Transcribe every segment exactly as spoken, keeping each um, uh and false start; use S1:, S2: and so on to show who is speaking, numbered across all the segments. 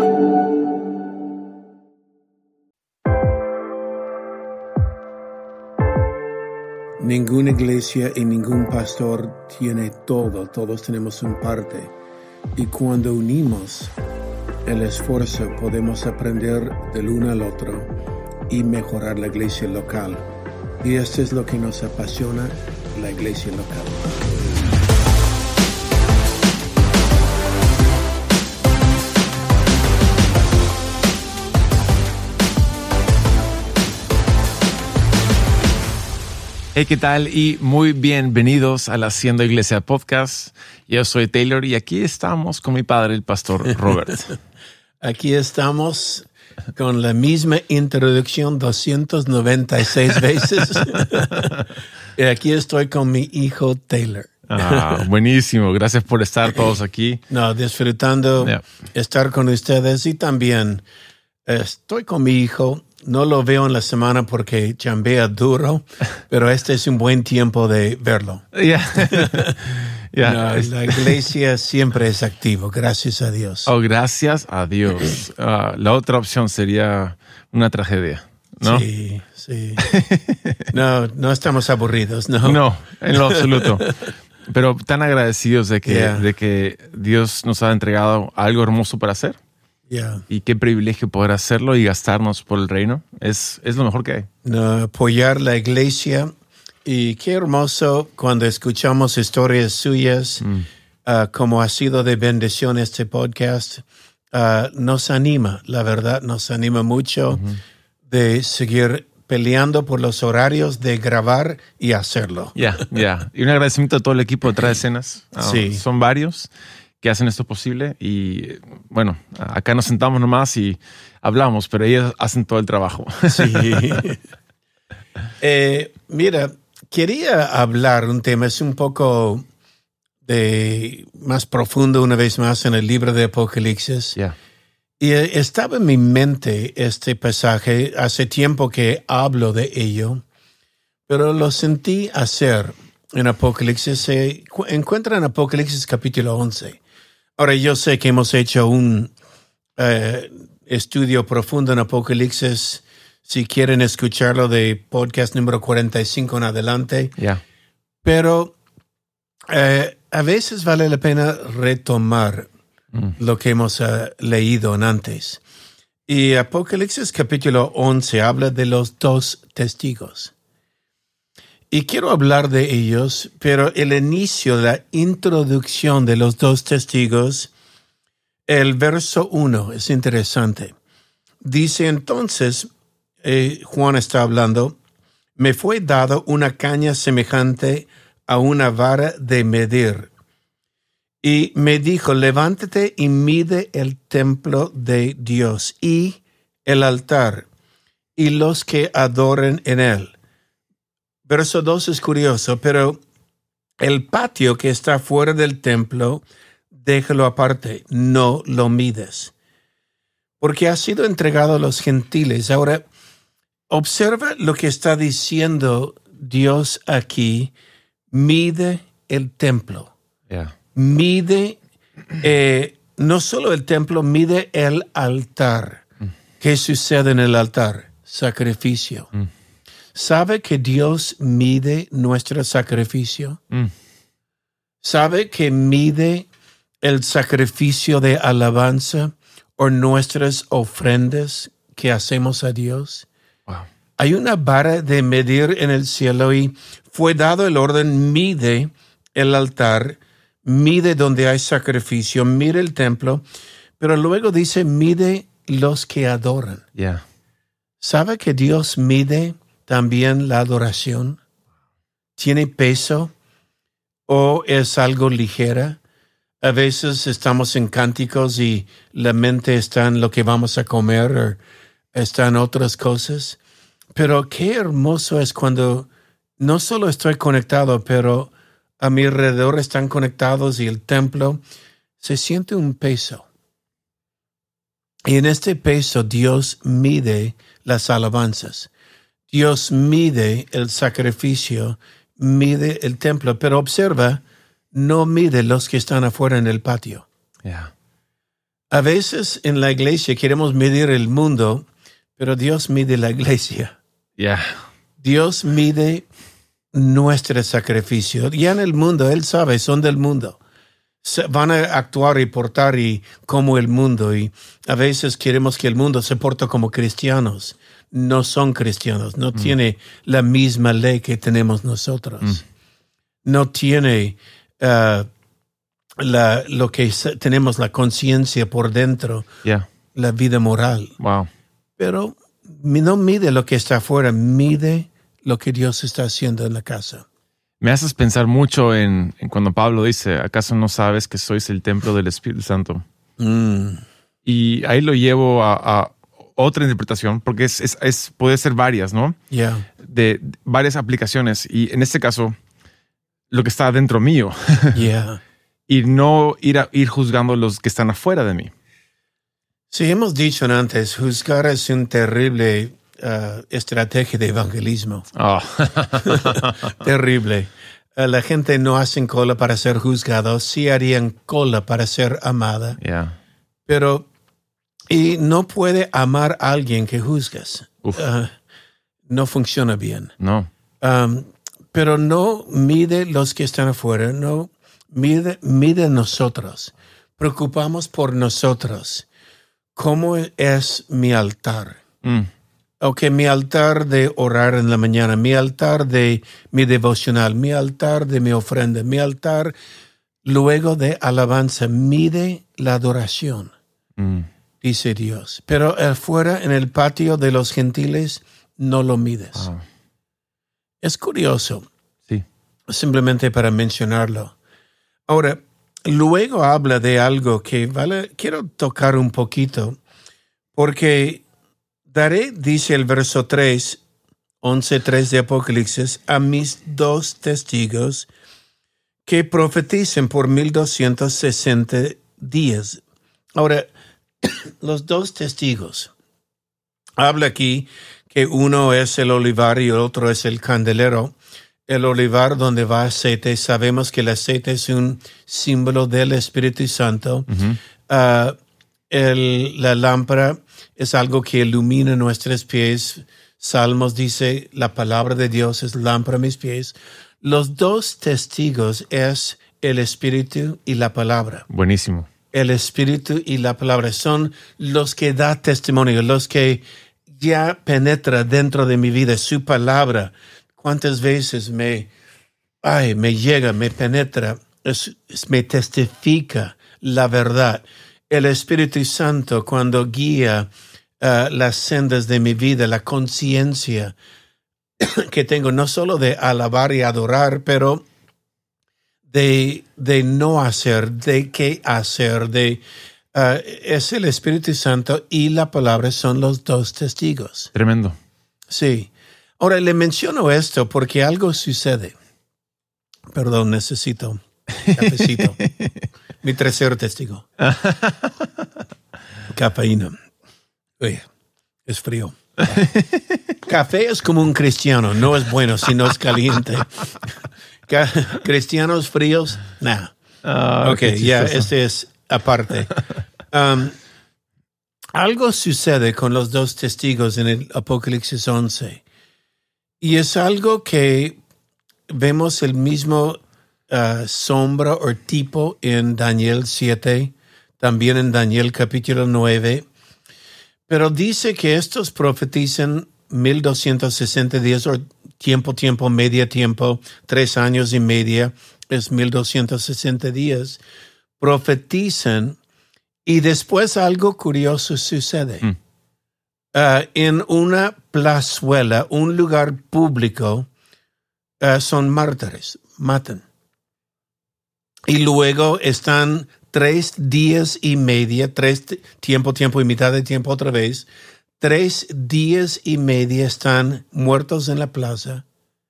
S1: Ninguna iglesia y ningún pastor tiene todo, todos tenemos un parte. Y cuando unimos el esfuerzo podemos aprender del uno al otro y mejorar la iglesia local. Y esto es lo que nos apasiona, la iglesia local.
S2: Hey, ¿qué tal? Y muy bienvenidos al Haciendo Iglesia Podcast. Yo soy Taylor y aquí estamos con mi padre, el pastor Robert.
S1: Aquí estamos con la misma introducción doscientas noventa y seis veces. Y aquí estoy con mi hijo Taylor.
S2: Ah, buenísimo. Gracias por estar todos aquí.
S1: No, disfrutando yeah. estar con ustedes y también estoy con mi hijo. No lo veo en la semana porque chambea duro, pero este es un buen tiempo de verlo.
S2: Yeah. Yeah.
S1: No, la iglesia siempre es activo, gracias a Dios.
S2: Oh, gracias a Dios. Uh, la otra opción sería una tragedia, ¿no?
S1: Sí, sí. No, no estamos aburridos, ¿no?
S2: No, en lo absoluto. Pero tan agradecidos de que, yeah. de que Dios nos ha entregado algo hermoso para hacer.
S1: Yeah.
S2: Y qué privilegio poder hacerlo y gastarnos por el reino. Es, es lo mejor que hay.
S1: No, apoyar la iglesia. Y qué hermoso cuando escuchamos historias suyas, mm. uh, como ha sido de bendición este podcast. Uh, nos anima, la verdad, nos anima mucho mm-hmm. de seguir peleando por los horarios de grabar y hacerlo.
S2: Ya, yeah, ya. Yeah. Y un agradecimiento a todo el equipo detrás de escenas. Uh,
S1: sí.
S2: Son varios que hacen esto posible y bueno, acá nos sentamos nomás y hablamos, pero ellos hacen todo el trabajo.
S1: Sí. eh, mira, quería hablar un tema, es un poco de más profundo una vez más en el libro de Apocalipsis.
S2: Yeah.
S1: Y estaba en mi mente este pasaje, hace tiempo que hablo de ello, pero lo sentí hacer en Apocalipsis. Se encuentra en Apocalipsis capítulo once. Ahora, yo sé que hemos hecho un uh, estudio profundo en Apocalipsis. Si quieren escucharlo de podcast número cuarenta y cinco en adelante.
S2: Yeah.
S1: Pero uh, a veces vale la pena retomar mm. lo que hemos uh, leído en antes. Y Apocalipsis capítulo once habla de los dos testigos. Y quiero hablar de ellos, pero el inicio, la introducción de los dos testigos, el verso uno es interesante. Dice entonces, eh, Juan está hablando, me fue dado una caña semejante a una vara de medir. Y me dijo, levántate y mide el templo de Dios y el altar y los que adoren en él. Verso dos es curioso, pero el patio que está fuera del templo, déjalo aparte, no lo mides, porque ha sido entregado a los gentiles. Ahora, observa lo que está diciendo Dios aquí, mide el templo.
S2: Yeah.
S1: Mide, eh, no solo el templo, mide el altar. Mm. ¿Qué sucede en el altar? Sacrificio. Mm. ¿Sabe que Dios mide nuestro sacrificio? Mm. ¿Sabe que mide el sacrificio de alabanza o nuestras ofrendas que hacemos a Dios?
S2: Wow.
S1: Hay una vara de medir en el cielo y fue dado el orden, mide el altar, mide donde hay sacrificio, mide el templo, pero luego dice, mide los que adoran.
S2: Yeah.
S1: ¿Sabe que Dios mide también la adoración? ¿Tiene peso o es algo ligera? A veces estamos en cánticos y la mente está en lo que vamos a comer o está en otras cosas. Pero qué hermoso es cuando no solo estoy conectado, pero a mi alrededor están conectados y el templo se siente un peso. Y en este peso Dios mide las alabanzas. Dios mide el sacrificio, mide el templo, pero observa, no mide los que están afuera en el patio.
S2: Yeah.
S1: A veces en la iglesia queremos medir el mundo, pero Dios mide la iglesia.
S2: Yeah.
S1: Dios mide nuestro sacrificio. Ya en el mundo, Él sabe, son del mundo. Se van a actuar y portar y como el mundo. Y a veces queremos que el mundo se porte como cristianos. No son cristianos. No mm. tiene la misma ley que tenemos nosotros. Mm. No tiene uh, la, lo que tenemos, la conciencia por dentro.
S2: Yeah.
S1: La vida moral.
S2: Wow.
S1: Pero no mide lo que está afuera, mide lo que Dios está haciendo en la casa.
S2: Me haces pensar mucho en, en cuando Pablo dice, ¿acaso no sabes que sois el templo del Espíritu Santo?
S1: Mm.
S2: Y ahí lo llevo a, a otra interpretación, porque es, es, es, puede ser varias, ¿no?
S1: Yeah.
S2: De, de varias aplicaciones. Y en este caso, lo que está dentro mío.
S1: Yeah.
S2: Y no ir, a, ir juzgando los que están afuera de mí.
S1: Sí, hemos dicho antes, juzgar es un terrible uh, estrategia de evangelismo.
S2: Oh.
S1: Terrible. Uh, la gente no hace cola para ser juzgado, sí harían cola para ser amada.
S2: Yeah.
S1: Pero, y no puede amar a alguien que juzgas. Uh, no funciona bien.
S2: No.
S1: Um, pero no mide los que están afuera, no mide, mide nosotros. Preocupamos por nosotros. ¿Cómo es mi altar?
S2: Mm.
S1: Ok, mi altar de orar en la mañana, mi altar de mi devocional, mi altar de mi ofrenda, mi altar luego de alabanza. Mide la adoración,
S2: mm.
S1: dice Dios. Pero afuera, en el patio de los gentiles, no lo mides.
S2: Wow.
S1: Es curioso.
S2: Sí.
S1: Simplemente para mencionarlo. Ahora, luego habla de algo que vale, quiero tocar un poquito, porque daré, dice el verso tres, once tres de Apocalipsis, a mis dos testigos que profeticen por mil doscientos sesenta días. Ahora, los dos testigos, habla aquí que uno es el olivar y el otro es el candelero. El olivar donde va aceite, sabemos que el aceite es un símbolo del Espíritu Santo.
S2: Uh-huh.
S1: Uh, el, la lámpara es algo que ilumina nuestros pies. Salmos dice, la palabra de Dios es lámpara a mis pies. Los dos testigos es el Espíritu y la palabra.
S2: Buenísimo.
S1: El Espíritu y la palabra son los que da testimonio, los que ya penetra dentro de mi vida, su palabra. ¿Cuántas veces me, ay, me llega, me penetra, es, es, me testifica la verdad? El Espíritu Santo cuando guía uh, las sendas de mi vida, la conciencia que tengo no solo de alabar y adorar, pero de, de no hacer, de qué hacer, de uh, es el Espíritu Santo y la palabra son los dos testigos.
S2: Tremendo.
S1: Sí. Ahora, le menciono esto porque algo sucede. Perdón, necesito cafecito. Mi tercer testigo. Cafeína. Oye, es frío. Café es como un cristiano. No es bueno si no es caliente. Cristianos fríos, nah.
S2: Oh,
S1: ok, ya, yeah, este es aparte. Um, algo sucede con los dos testigos en el Apocalipsis once. Y es algo que vemos el mismo uh, sombra o tipo en Daniel siete, también en Daniel capítulo nueve. Pero dice que estos profetizan mil doscientos sesenta días, o tiempo, tiempo, media tiempo, tres años y media, es mil doscientos sesenta días. Profetizan y después algo curioso sucede. Mm. Uh, en una plazuela, un lugar público, uh, son mártires, matan. Y luego están tres días y media, tres tiempo, tiempo y mitad de tiempo otra vez, tres días y media están muertos en la plaza.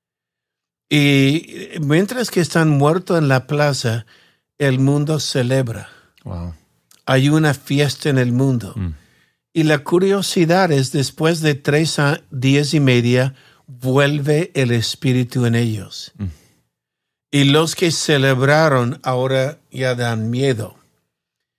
S1: Y mientras que están muertos en la plaza, el mundo celebra.
S2: Wow.
S1: Hay una fiesta en el mundo. Mm. Y la curiosidad es, después de tres días y media, vuelve el Espíritu en ellos. Mm. Y los que celebraron ahora ya dan miedo.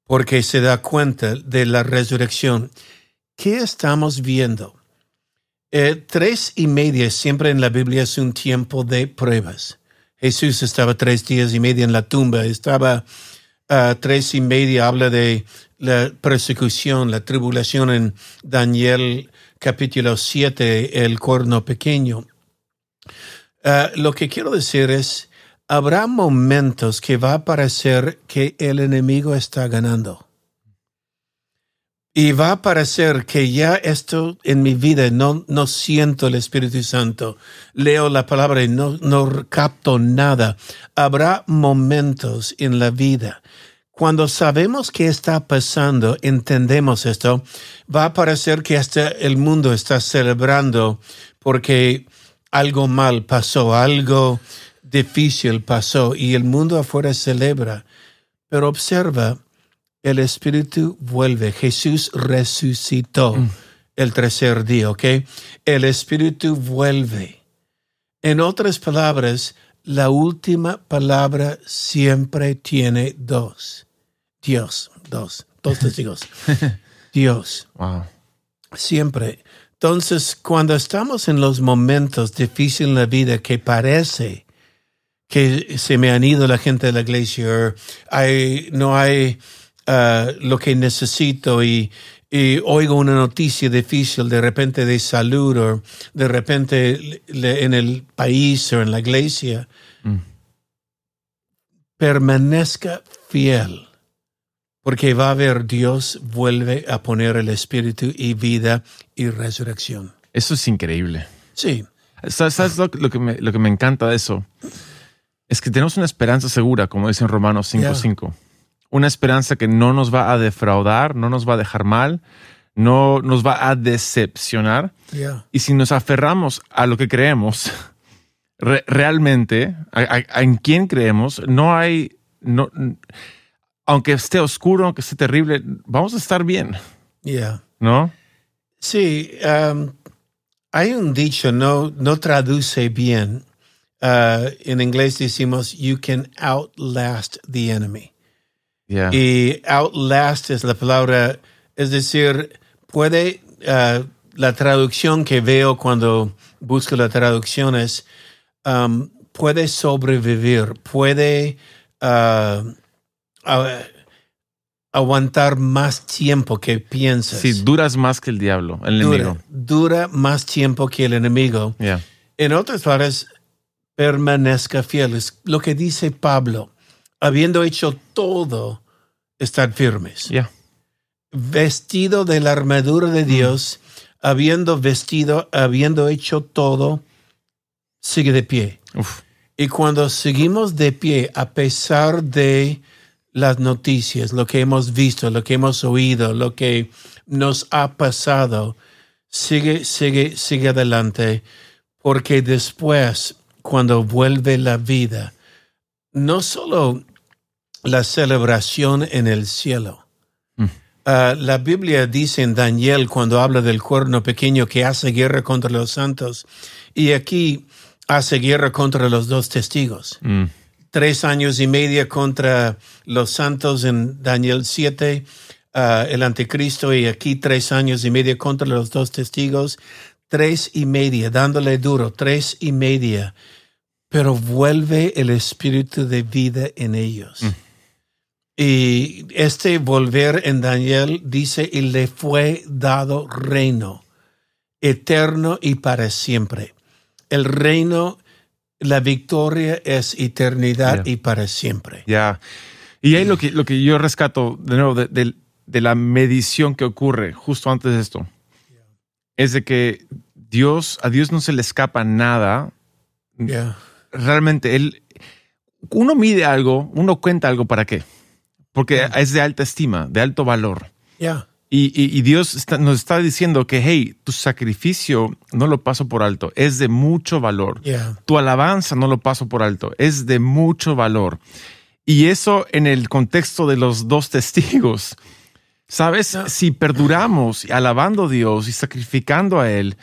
S1: porque se da cuenta de la resurrección. ¿Qué estamos viendo? Eh, tres y media siempre en la Biblia es un tiempo de pruebas. Jesús estaba tres días y medio en la tumba. Estaba uh, tres y media, habla de la persecución, la tribulación en Daniel capítulo siete, el corno pequeño. Uh, lo que quiero decir es, habrá momentos que va a parecer que el enemigo está ganando. Y va a parecer que ya esto en mi vida no, no siento el Espíritu Santo. Leo la palabra y no, no capto nada. Habrá momentos en la vida. Cuando sabemos qué está pasando, entendemos esto, va a parecer que hasta el mundo está celebrando porque algo mal pasó, algo difícil pasó y el mundo afuera celebra. Pero observa, el Espíritu vuelve. Jesús resucitó mm. el tercer día, ¿ok? El Espíritu vuelve. En otras palabras, la última palabra siempre tiene dos. Dios, dos, dos testigos. Dios.
S2: Wow.
S1: Siempre. Entonces, cuando estamos en los momentos difíciles en la vida que parece que se me han ido la gente de la iglesia, hay, no hay uh, lo que necesito y, y oigo una noticia difícil de repente de salud o de repente le, en el país o en la iglesia, mm. permanezca fiel. Porque va a haber Dios vuelve a poner el Espíritu y vida y resurrección.
S2: Eso es increíble.
S1: Sí.
S2: ¿Sabes, sabes lo, lo, que me, lo que me encanta de eso? Es que tenemos una esperanza segura, como dice en Romanos cinco cinco. Yeah. Una esperanza que no nos va a defraudar, no nos va a dejar mal, no nos va a decepcionar.
S1: Yeah.
S2: Y si nos aferramos a lo que creemos, re, realmente, a, a, a en quién creemos, no hay... No, aunque esté oscuro, aunque esté terrible, vamos a estar bien.
S1: Yeah.
S2: ¿No?
S1: Sí, um, hay un dicho, no, no traduce bien. Uh, en inglés decimos, you can outlast the enemy.
S2: Yeah.
S1: Y outlast es la palabra, es decir, puede, uh, la traducción que veo cuando busco la traducción es, um, puede sobrevivir, puede... Uh, A, aguantar más tiempo que piensas.
S2: Sí, duras más que el diablo, el
S1: dura,
S2: enemigo.
S1: Dura más tiempo que el enemigo.
S2: Yeah.
S1: En otras palabras, permanezca fiel. Es lo que dice Pablo. Habiendo hecho todo, estar firmes.
S2: Yeah.
S1: Vestido de la armadura de Dios, mm. habiendo vestido, habiendo hecho todo, sigue de pie.
S2: Uf.
S1: Y cuando seguimos de pie, a pesar de las noticias, lo que hemos visto, lo que hemos oído, lo que nos ha pasado, sigue, sigue, sigue adelante, porque después, cuando vuelve la vida, no solo la celebración en el cielo. Mm. Uh, la Biblia dice en Daniel, cuando habla del cuerno pequeño, que hace guerra contra los santos, y aquí hace guerra contra los dos testigos. Mm. Tres años y medio contra los santos en Daniel siete, uh, el anticristo, y aquí tres años y medio contra los dos testigos, tres y media, dándole duro, tres y media, pero vuelve el espíritu de vida en ellos. Mm. Y este volver en Daniel dice, y le fue dado reino eterno y para siempre. El reino, la victoria es eternidad yeah. y para siempre.
S2: Ya. Yeah. Y ahí lo que, lo que yo rescato de nuevo de, de, de la medición que ocurre justo antes de esto yeah. es de que Dios, a Dios no se le escapa nada.
S1: Yeah.
S2: Realmente, él, uno mide algo, uno cuenta algo ¿para qué? Porque yeah. es de alta estima, de alto valor.
S1: Yeah.
S2: Y, y, y Dios está, nos está diciendo que, hey, tu sacrificio no lo paso por alto, es de mucho valor.
S1: Yeah.
S2: Tu alabanza no lo paso por alto, es de mucho valor. Y eso en el contexto de los dos testigos. ¿Sabes? No. Si perduramos alabando a Dios y sacrificando a Él,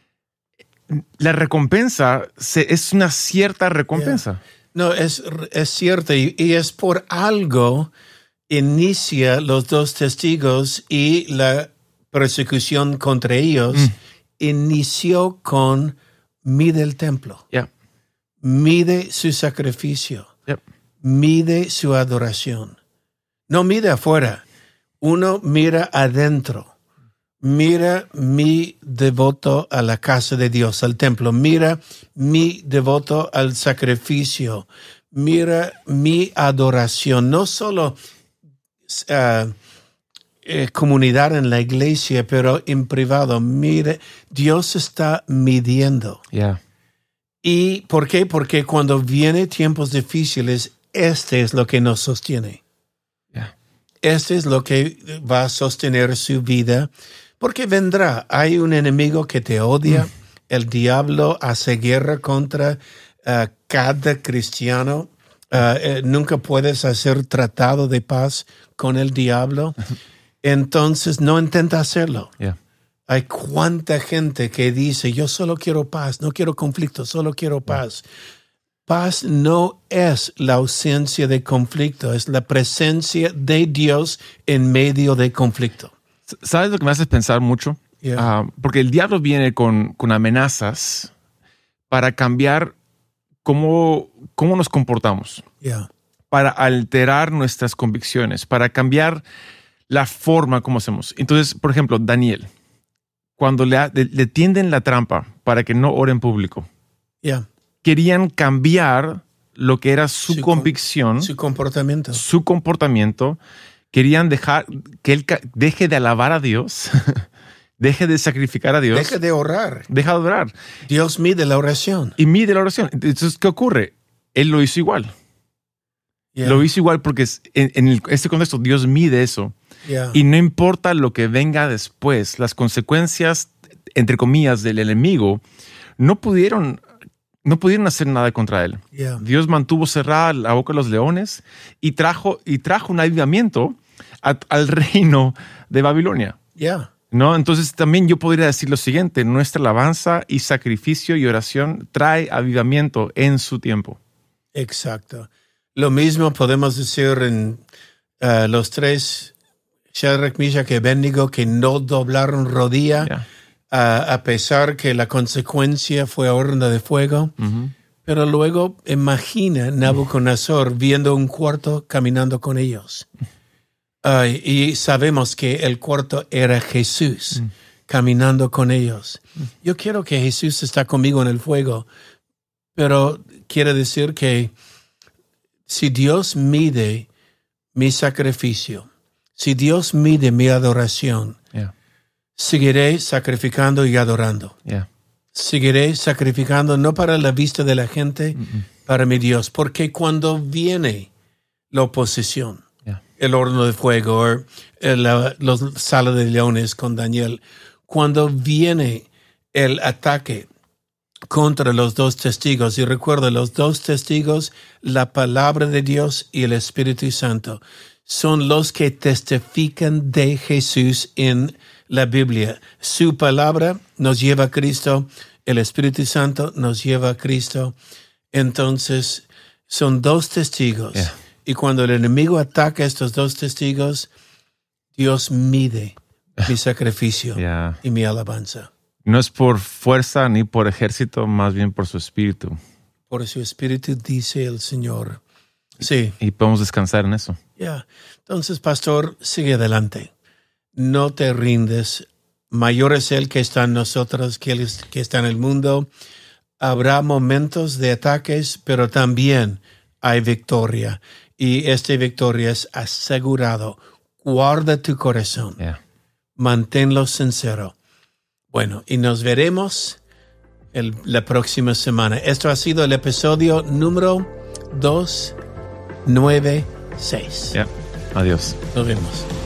S2: la recompensa se, es una cierta recompensa.
S1: Yeah. No, es, es cierto y, y es por algo inicia los dos testigos y la persecución contra ellos mm. inició con mide el templo,
S2: yeah.
S1: mide su sacrificio,
S2: yep.
S1: mide su adoración. No mide afuera, uno mira adentro. Mira mi devoto a la casa de Dios, al templo. Mira mi devoto al sacrificio. Mira mi adoración. No solo uh, eh, comunidad en la iglesia, pero en privado. Mira, Dios está midiendo.
S2: Yeah.
S1: ¿Y por qué? Porque cuando vienen tiempos difíciles, este es lo que nos sostiene.
S2: Yeah.
S1: Este es lo que va a sostener su vida. Porque vendrá, hay un enemigo que te odia, mm. el diablo hace guerra contra uh, cada cristiano, uh, eh, nunca puedes hacer tratado de paz con el diablo, entonces no intenta hacerlo.
S2: Yeah.
S1: Hay cuánta gente que dice, yo solo quiero paz, no quiero conflicto, solo quiero paz. Yeah. Paz no es la ausencia de conflicto, es la presencia de Dios en medio de conflicto.
S2: ¿Sabes lo que me hace pensar mucho?
S1: Yeah.
S2: Uh, porque el diablo viene con, con amenazas para cambiar cómo, cómo nos comportamos,
S1: yeah.
S2: para alterar nuestras convicciones, para cambiar la forma como hacemos. Entonces, por ejemplo, Daniel, cuando le, le, le tienden la trampa para que no ore en público,
S1: yeah.
S2: querían cambiar lo que era su,
S1: su
S2: convicción,
S1: su comportamiento.
S2: Su comportamiento. Querían dejar que él deje de alabar a Dios, deje de sacrificar a Dios.
S1: Deje de orar.
S2: Deja de orar.
S1: Dios mide la oración.
S2: Y mide la oración. Entonces, ¿qué ocurre? Él lo hizo igual. Yeah. Lo hizo igual porque en, en el, este contexto Dios mide eso.
S1: Yeah.
S2: Y no importa lo que venga después, las consecuencias, entre comillas, del enemigo, no pudieron... No pudieron hacer nada contra él.
S1: Yeah.
S2: Dios mantuvo cerrada la boca de los leones y trajo, y trajo un avivamiento a, al reino de Babilonia.
S1: Yeah.
S2: ¿No? Entonces también yo podría decir lo siguiente, nuestra alabanza y sacrificio y oración trae avivamiento en su tiempo.
S1: Exacto. Lo mismo podemos decir en uh, los tres, Shadrach, Meshach y Abednego, que no doblaron rodilla.
S2: Yeah.
S1: Uh, a pesar que la consecuencia fue horno de fuego.
S2: Uh-huh.
S1: Pero luego imagina Nabucodonosor viendo un cuarto caminando con ellos. Uh, y sabemos que el cuarto era Jesús uh-huh. caminando con ellos. Uh-huh. Yo quiero que Jesús está conmigo en el fuego, pero quiere decir que si Dios mide mi sacrificio, si Dios mide mi adoración,
S2: yeah.
S1: seguiré sacrificando y adorando.
S2: Yeah.
S1: Seguiré sacrificando no para la vista de la gente, mm-mm. para mi Dios. Porque cuando viene la oposición,
S2: yeah.
S1: el horno de fuego, o la los sala de leones con Daniel, cuando viene el ataque contra los dos testigos, y recuerda, los dos testigos, la palabra de Dios y el Espíritu Santo, son los que testifican de Jesús en la Biblia. Su palabra nos lleva a Cristo, el Espíritu Santo nos lleva a Cristo. Entonces, son dos testigos.
S2: Yeah.
S1: Y cuando el enemigo ataca a estos dos testigos, Dios mide mi sacrificio
S2: yeah.
S1: y mi alabanza.
S2: No es por fuerza ni por ejército, más bien por su espíritu.
S1: Por su espíritu, dice el Señor. Sí.
S2: Y podemos descansar en eso.
S1: Ya. Yeah. Entonces, pastor, sigue adelante. No te rindes. Mayor es Él que está en nosotros que Él que está en el mundo. Habrá momentos de ataques, pero también hay victoria. Y esta victoria es asegurado. Guarda tu corazón.
S2: Yeah.
S1: Manténlo sincero. Bueno, y nos veremos el, la próxima semana. Esto ha sido el episodio número doscientos noventa y seis.
S2: Yeah. Adiós.
S1: Nos vemos.